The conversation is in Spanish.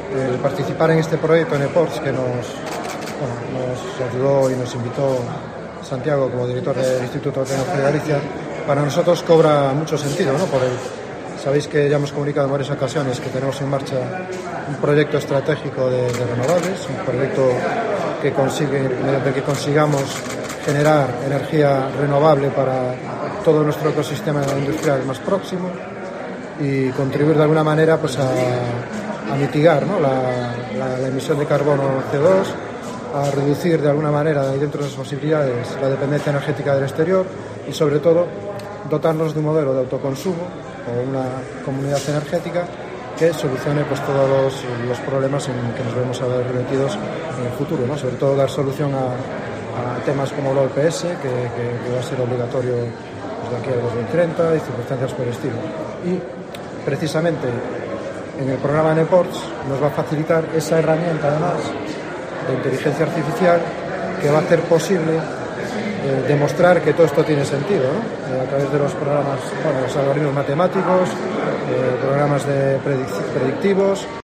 el participar en este proyecto en ePorts que nos ayudó y nos invitó Santiago como director del Instituto de Tecnología de Galicia, para nosotros cobra mucho sentido, ¿no? Sabéis que ya hemos comunicado en varias ocasiones que tenemos en marcha un proyecto estratégico de renovables, un proyecto mediante que consigamos generar energía renovable para todo nuestro ecosistema industrial más próximo y contribuir de alguna manera pues a mitigar, ¿no? la emisión de carbono CO2, a reducir de alguna manera, y dentro de las posibilidades, la dependencia energética del exterior y sobre todo dotarnos de un modelo de autoconsumo o una comunidad energética que solucione pues todos los problemas en que nos vamos a ver metidos en el futuro, ¿no? Sobre todo dar solución a temas como el OPS, que va a ser obligatorio desde aquí al 2030 y circunstancias por el estilo. Y precisamente en el programa NEPORTS nos va a facilitar esa herramienta además de inteligencia artificial que va a hacer posible demostrar que todo esto tiene sentido, ¿no? A través de los programas, los algoritmos matemáticos, programas predictivos.